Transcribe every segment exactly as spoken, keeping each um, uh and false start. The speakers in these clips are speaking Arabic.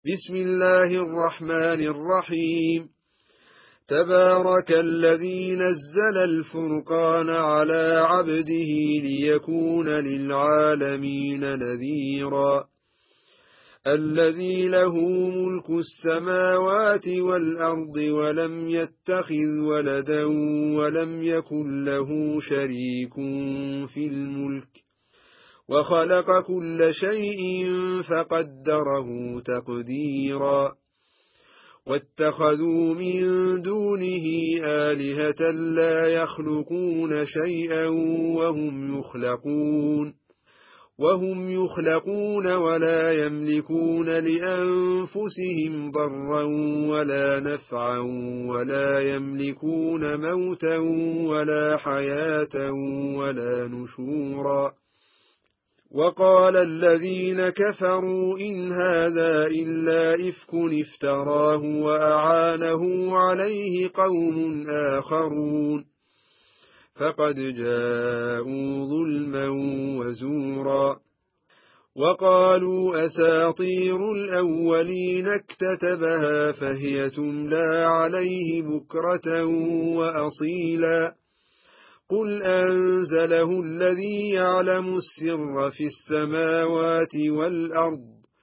بسم الله الرحمن الرحيم. تبارك الذي نزل الفرقان على عبده ليكون للعالمين نذيرا. الذي له ملك السماوات والأرض ولم يتخذ ولدا ولم يكن له شريك في الملك وخلق كل شيء فقدره تقديرا. واتخذوا من دونه آلهة لا يخلقون شيئا وهم يخلقون وهم يخلقون ولا يملكون لأنفسهم ضرا ولا نفعا ولا يملكون موتا ولا حياة ولا نشورا. وقال الذين كفروا إن هذا إلا إفك افتراه وأعانه عليه قوم آخرون فقد جاءوا ظلما وزورا. وقالوا أساطير الأولين اكتتبها فهي تملى عليه بكرة وأصيلا. قل أنزله الذي يعلم السر في السماوات والأرض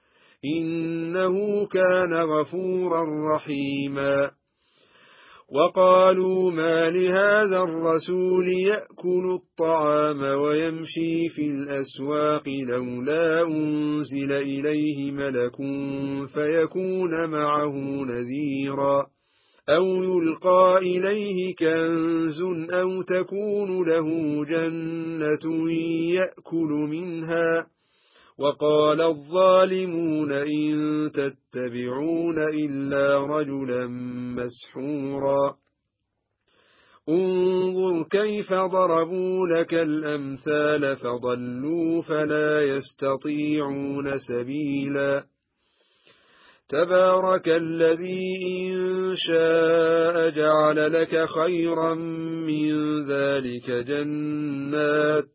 إنه كان غفورا رحيما. وقالوا ما لهذا الرسول يأكل الطعام ويمشي في الأسواق لولا أنزل إليه ملك فيكون معه نذيرا أو يلقى إليه كنز أو تكون له جنة يأكل منها. وقال الظالمون إن تتبعون إلا رجلا مسحورا. انظر كيف ضربوا لك الأمثال فضلوا فلا يستطيعون سبيلا. تبارك الذي إن شاء جعل لك خيرا من ذلك جنات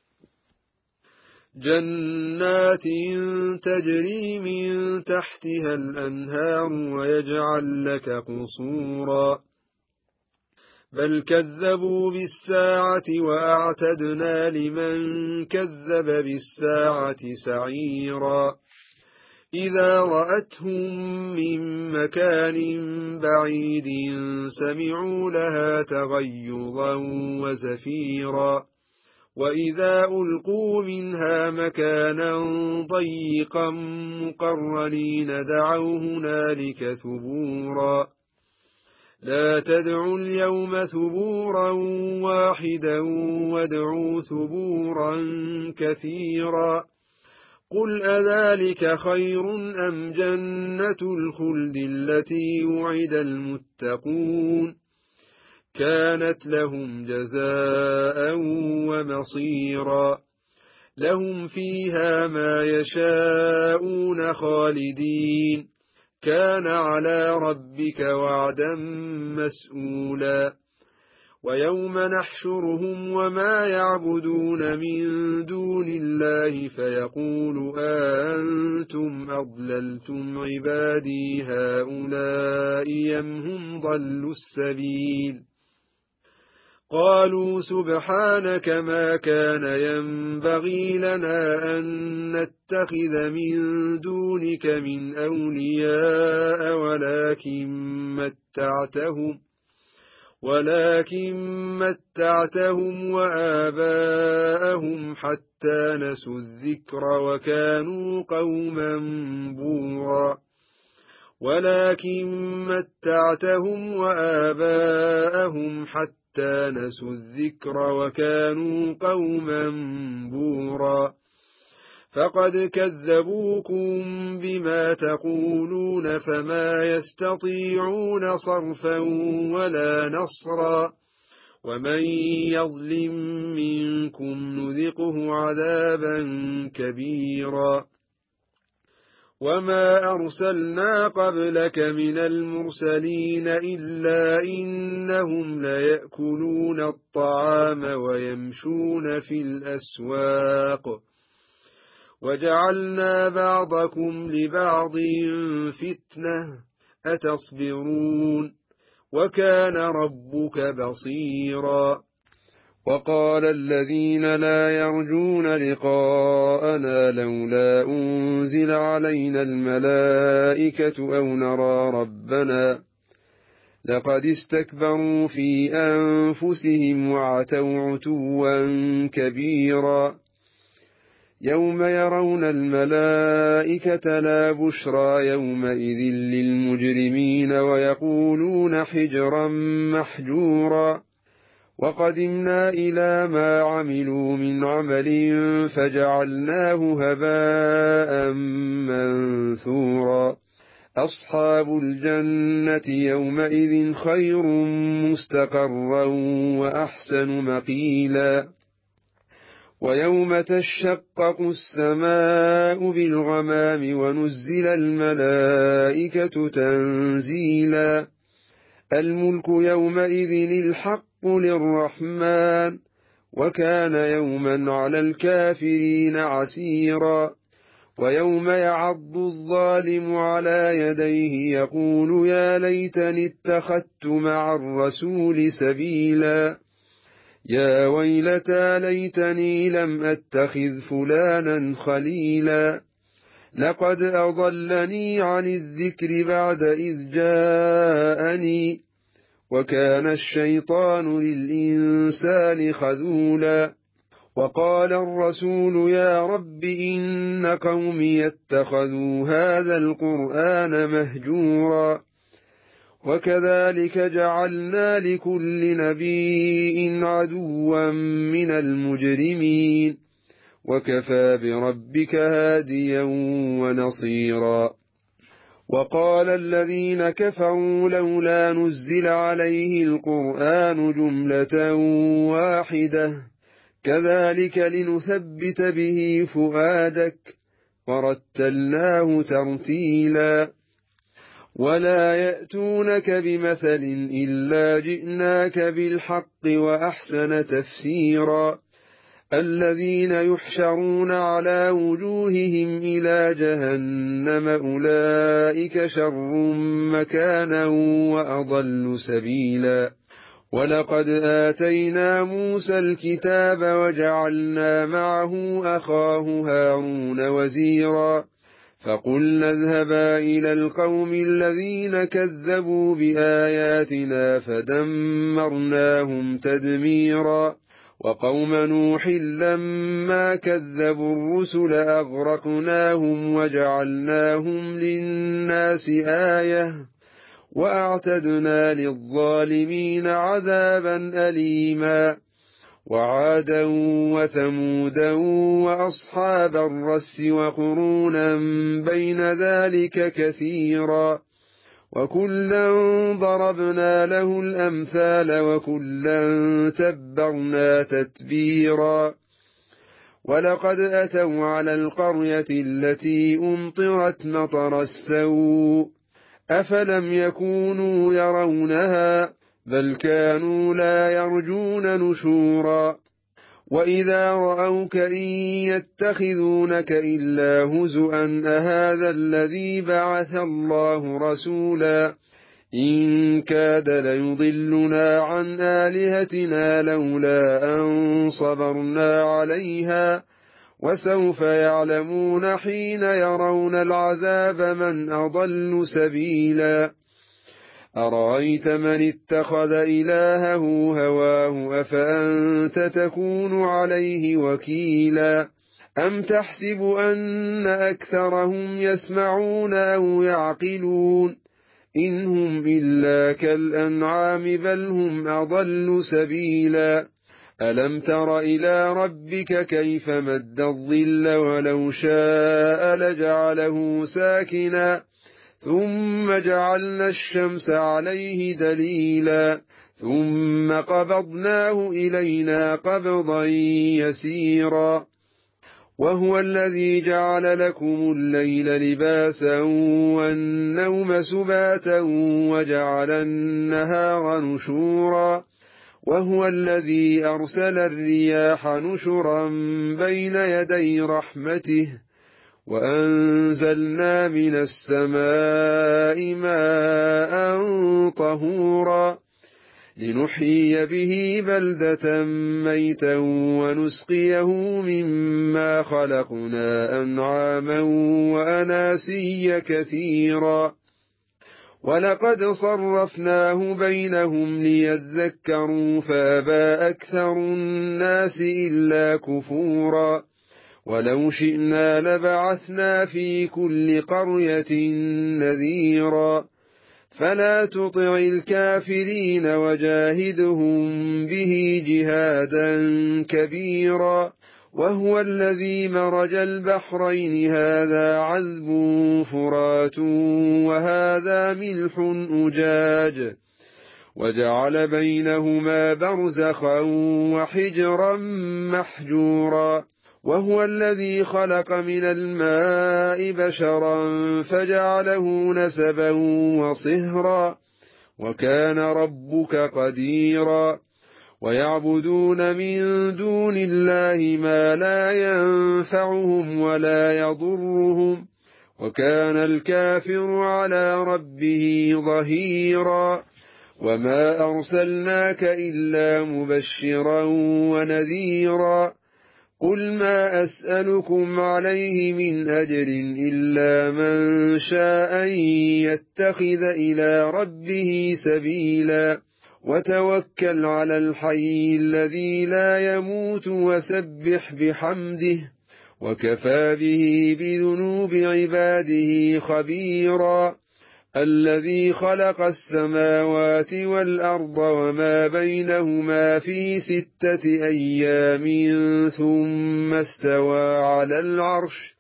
جنات تجري من تحتها الأنهار ويجعل لك قصورا. بل كذبوا بالساعة وأعتدنا لمن كذب بالساعة سعيرا. إذا رأتهم من مكان بعيد سمعوا لها تغيظا وزفيرا. وإذا ألقوا منها مكانا ضيقا مقرنين دعوا هنالك ثبورا. لا تدعوا اليوم ثبورا واحدا وادعوا ثبورا كثيرا. قل أذلك خير أم جنة الخلد التي وعد المتقون كانت لهم جزاء ومصيرا. لهم فيها ما يشاءون خالدين كان على ربك وعدا مسئولا. ويوم نحشرهم وما يعبدون من دون الله فيقول أنتم أضللتم عبادي هؤلاء أم هم ضلوا السبيل. قالوا سبحانك ما كان ينبغي لنا أن نتخذ من دونك من أولياء ولكن متعتهم ولكن متعتهم وآباءهم حتى نسوا الذكر وكانوا قوما بورا. ولكن متعتهم وآباءهم حتى نسوا الذكر وكانوا قوما بورا. فقد كذبوكم بما تقولون فما يستطيعون صرفا ولا نصرا. ومن يظلم منكم نذقه عذابا كبيرا. وما أرسلنا قبلك من المرسلين إلا إنهم ليأكلون الطعام ويمشون في الأسواق وجعلنا بعضكم لبعض فتنة أتصبرون وكان ربك بصيرا وقال الذين لا يرجون لقاءنا لولا أنزل علينا الملائكة أو نرى ربنا لقد استكبروا في أنفسهم وعتوا عتوا كبيرا يوم يرون الملائكة لا بشرى يومئذ للمجرمين ويقولون حجرا محجورا وقدمنا إلى ما عملوا من عمل فجعلناه هباء منثورا أصحاب الجنة يومئذ خير مستقرا وأحسن مقيلا ويوم تشقق السماء بالغمام ونزل الملائكة تنزيلا الملك يومئذ الحق للرحمن وكان يوما على الكافرين عسيرا ويوم يعض الظالم على يديه يقول يا ليتني اتخذت مع الرسول سبيلا يا ويلتى ليتني لم أتخذ فلانا خليلا لقد أضلني عن الذكر بعد إذ جاءني وكان الشيطان للإنسان خذولا وقال الرسول يا رب إن قومي اتخذوا هذا القرآن مهجورا وكذلك جعلنا لكل نبي عدوا من المجرمين وكفى بربك هاديا ونصيرا وقال الذين كفروا لولا نزل عليه القرآن جملة واحدة كذلك لنثبت به فؤادك ورتلناه ترتيلا ولا يأتونك بمثل إلا جئناك بالحق وأحسن تفسيرا الذين يحشرون على وجوههم إلى جهنم أولئك شر مكانا وأضل سبيلا ولقد آتينا موسى الكتاب وجعلنا معه أخاه هارون وزيرا فقلنا اذهبا إلى القوم الذين كذبوا بآياتنا فدمرناهم تدميرا وقوم نوح لما كذبوا الرسل أغرقناهم وجعلناهم للناس آية وأعتدنا للظالمين عذابا أليما وعادا وثمودا وأصحاب الرس وقرونا بين ذلك كثيرا وكلا ضربنا له الأمثال وكلا تبرنا تتبيرا ولقد أتوا على القرية التي أمطرت مطر السوء أفلم يكونوا يرونها بل كانوا لا يرجون نشورا وإذا رأوك إن يتخذونك إلا هزؤا أهذا الذي بعث الله رسولا إن كاد ليضلنا عن آلهتنا لولا أن صبرنا عليها وسوف يعلمون حين يرون العذاب من أضل سبيلا أرأيت من اتخذ إلهه هواه أفأنت تكون عليه وكيلا أم تحسب أن أكثرهم يسمعون أو يعقلون إن هم إلا كالأنعام بل هم أضل سبيلا ألم تر إلى ربك كيف مد الظل ولو شاء لجعله ساكنا ثم جعلنا الشمس عليه دليلا ثم قبضناه إلينا قبضا يسيرا وهو الذي جعل لكم الليل لباسا والنوم سباتا وجعل النهار نشورا وهو الذي أرسل الرياح نشرا بين يدي رحمته وأنزلنا من السماء ماء طهورا لنحيي به بلدة ميتا ونسقيه مما خلقنا أنعاما وأناسيا كثيرا ولقد صرفناه بينهم ليذكروا فأبى أكثر الناس إلا كفورا ولو شئنا لبعثنا في كل قرية نذيرا فلا تطع الكافرين وجاهدهم به جهادا كبيرا وهو الذي مرج البحرين هذا عذب فرات وهذا ملح أجاج وجعل بينهما برزخا وحجرا محجورا وهو الذي خلق من الماء بشرا فجعله نسبا وصهرا وكان ربك قديرا ويعبدون من دون الله ما لا ينفعهم ولا يضرهم وكان الكافر على ربه ظهيرا وما أرسلناك إلا مبشرا ونذيرا قل ما أسألكم عليه من أجر إلا من شاء أن يتخذ إلى ربه سبيلا وتوكل على الحي الذي لا يموت وسبح بحمده وكفى به بذنوب عباده خبيرا الذي خلق السماوات والأرض وما بينهما في ستة أيام ثم استوى على العرش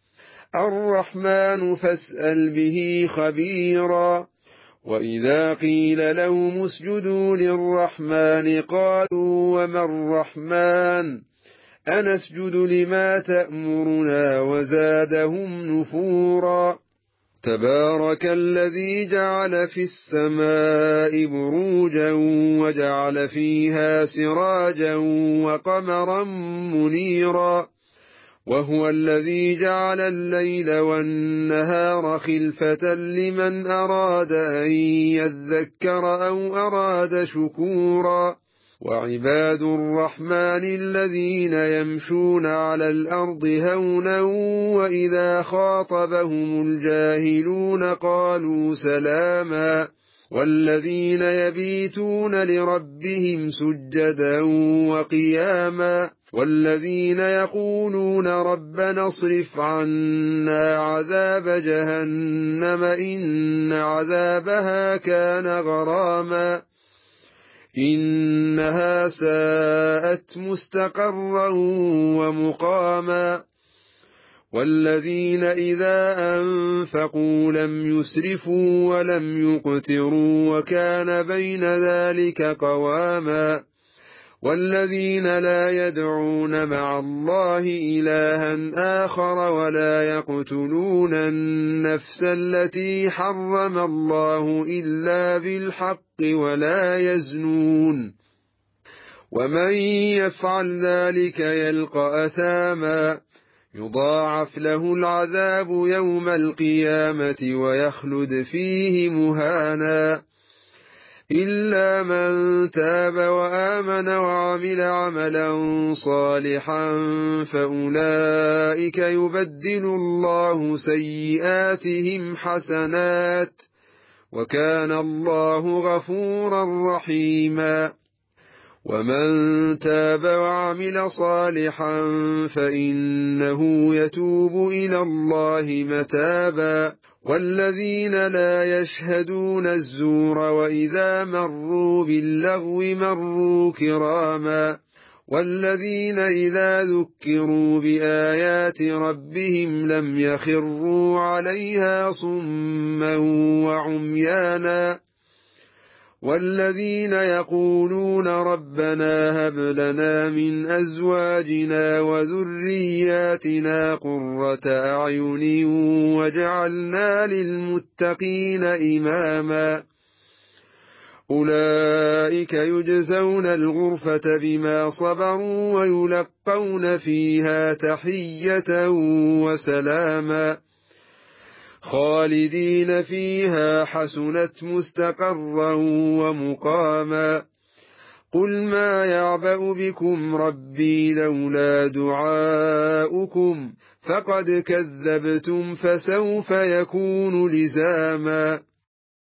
الرحمن فاسأل به خبيرا وإذا قيل لهم اسجدوا للرحمن قالوا وما الرحمن أنسجد لما تأمرنا وزادهم نفورا تبارك الذي جعل في السماء بروجا وجعل فيها سراجا وقمرا منيرا وهو الذي جعل الليل والنهار خلفة لمن أراد أن يذكر أو أراد شكورا وعباد الرحمن الذين يمشون على الأرض هونا وإذا خاطبهم الجاهلون قالوا سلاما والذين يبيتون لربهم سجدا وقياما والذين يقولون ربنا اصرف عنا عذاب جهنم إن عذابها كان غراما إنها ساءت مستقرا ومقاما والذين إذا أنفقوا لم يسرفوا ولم يقتروا وكان بين ذلك قواما والذين لا يدعون مع الله إلها آخر ولا يقتلون النفس التي حرم الله إلا بالحق ولا يزنون ومن يفعل ذلك يلقى أثاما يضاعف له العذاب يوم القيامة ويخلد فيه مهانا إلا من تاب وآمن وعمل عملا صالحا فأولئك يبدل الله سيئاتهم حسنات وكان الله غفورا رحيما ومن تاب وعمل صالحا فإنه يتوب إلى الله متابا والذين لا يشهدون الزور وإذا مروا باللغو مروا كراما والذين إذا ذكروا بآيات ربهم لم يخروا عليها صما وعميانا والذين يقولون ربنا هب لنا من أزواجنا وذرياتنا قرة أعين واجعلنا للمتقين إماما أولئك يجزون الغرفة بما صبروا ويلقون فيها تحية وسلاما خالدين فيها حسنت مستقرا ومقاما قل ما يعبأ بكم ربي لولا دعاؤكم فقد كذبتم فسوف يكون لزاما